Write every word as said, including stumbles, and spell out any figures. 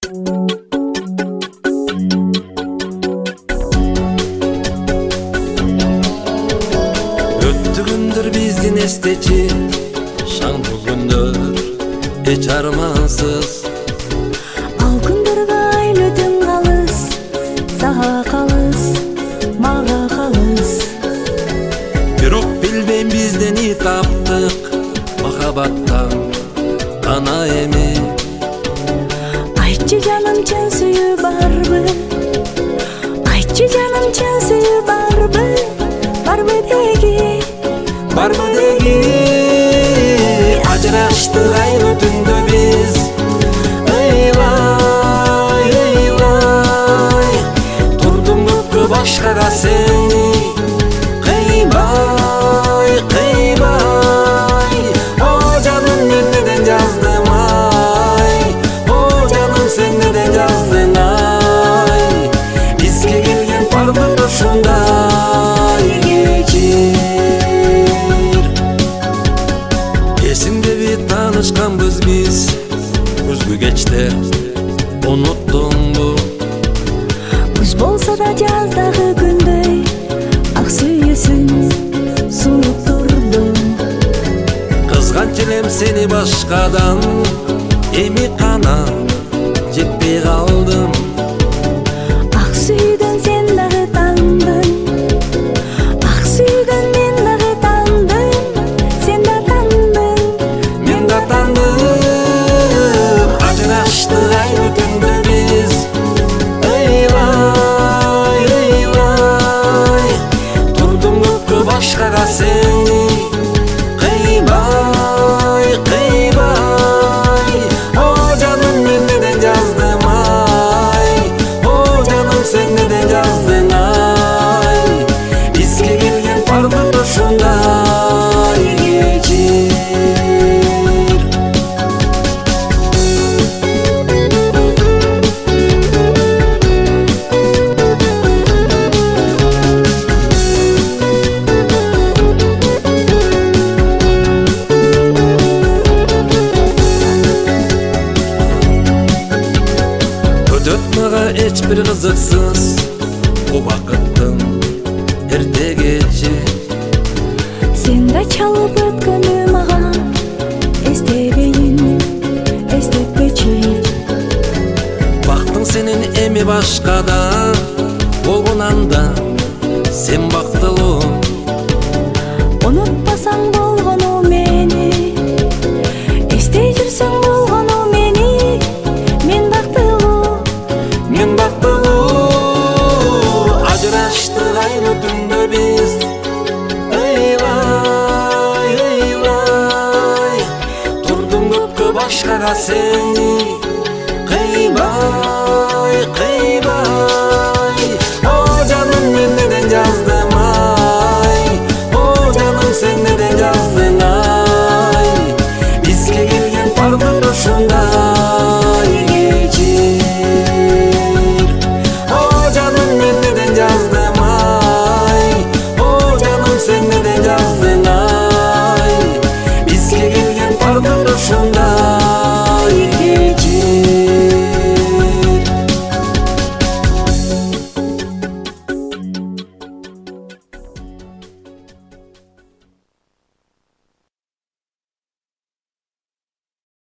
Өттүгүндөр биздин эстечи, шаңдуу күндөр эч армансыз. Ал күндөргө айлы-түн калыс, сага калыс, мага калыс. Бирок билбейм биздени таптык, махабаттан гана эми. Айтчы жаным, чын сүйүү барбы? Айтчы жаным, чын сүйүү барбы? Барбы деги, Барбы деги, ажыраштык айлы түндө биз. Ыйлай, ыйлай, турдум көпкө башкага сени. Кыйбай, кыйбай, о жаным мен неден жаздым ай. О жаным сен неден жаздың ай. Бизге келген бардык ушундай кечир. Эсиңдеби таанышканбыз биз, күзгү кечте уnuttуңбу? күз болсо да жаздагы күндөй, ак сүйүүсүң сунуп турду. Кызганч элем сени башкадан, эми кана жетпей калдым. Ак сүйдөн сен дагы тандың, ак сүйдөн мен дагы тандым. Сен да тандың, Мен да тандым, ажыраштык айлы түндө биз. Ыйлай, ыйлай, турдум көпкө башкага сени. Кыйбай, кыйбай, о жаным мен неден жаздым ай. О жаным сен неден жаздың ай. Бизге келген бардык ушундай кечир. Өтөт мага эч бир кызыксыз убакыттын эрте кечи. сен да чалып өткөндү мага эстебейин, эстетпечи. Бактың сенин эми башкада болгон анда сен бактылуу. Унутпасаң болгону мени, эстей жүрсөң болгону мени. Мен бактылуу, Мен бактылуу, ажыраштык айлы түндө биз. Ыйлай, ыйлай, турдум көпкө башкага сени. Кыйбай,